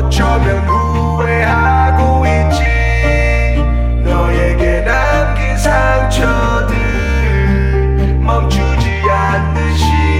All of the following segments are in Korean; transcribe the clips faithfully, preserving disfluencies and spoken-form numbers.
어쩌면 후회하고 있지. 너에게 남긴 상처들 멈추지 않는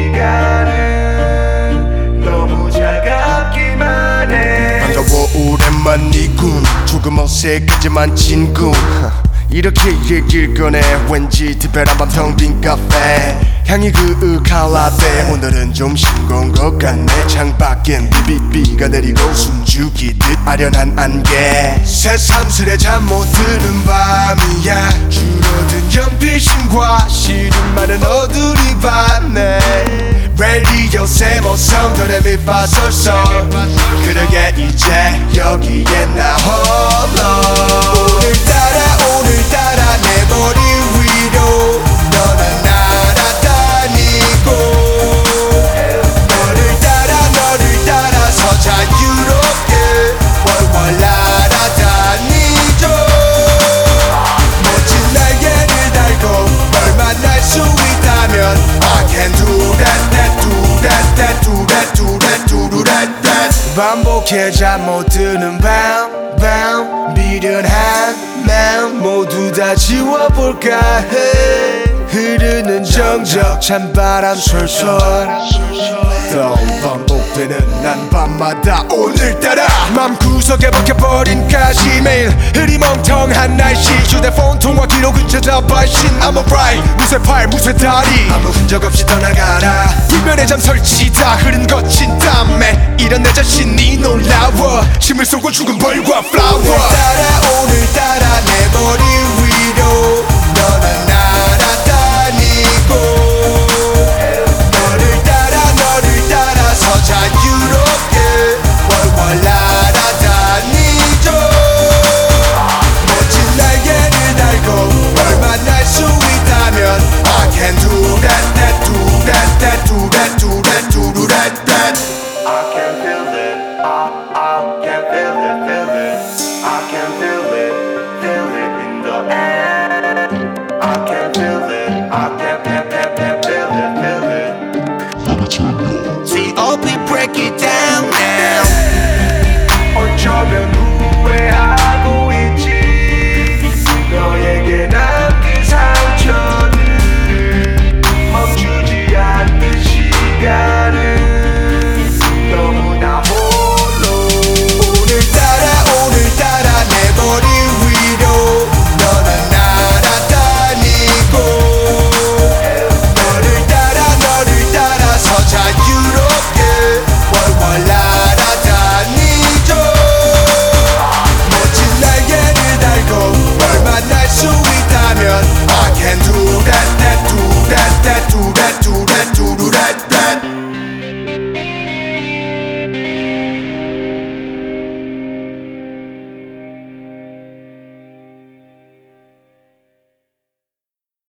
시간은 너무 차갑기만 해. 반가워 오랜만이군. 조금 어색하지만 친구. 이렇게 얘길 꺼내 왠지 특별한 밤 텅 빈 카페. 향이 그윽한 라떼. 오늘은 좀 싱거운 것 같네. 창밖엔 비비비가 내리고 숨죽이듯 아련한 안개. 새삼스레 잠 못 드는 밤이야. 줄어든 연필심과 시름많은 어두리 밤에 라디오 세모 성도레미파솔솔. 그러게 이제 여기에 나 홀로. 오늘따라 오늘따라 내 머리 위로 너는 날아다니고 너를 따라 너를 따라서 자유롭게 월월 날아다니죠. 멋진 날개를 달고 널 만날 수 있다면 I can do that that do that that do that do that do that that. 반복해 잠 못 드는 밤 밤 미련한 마음 모두 다 지워볼까 해. 흐르는 정적 찬바람 솔솔 또 반복되는 난 밤마다 오늘따라 맘구석에 박혀버린 가시. 매일 흐리멍텅한 날씨. 휴대폰 통화 기록은 찾아 발신. I'm alright. 무쇠 팔 무쇠 다리 아무 흔적 없이 떠나가라. 불면의 잠 설치다 흐른 거친 땀에 이런 내 자신이 놀라워. 침을 쏘고 죽은 벌과 플라워. 오늘따라 오늘따라 내 머리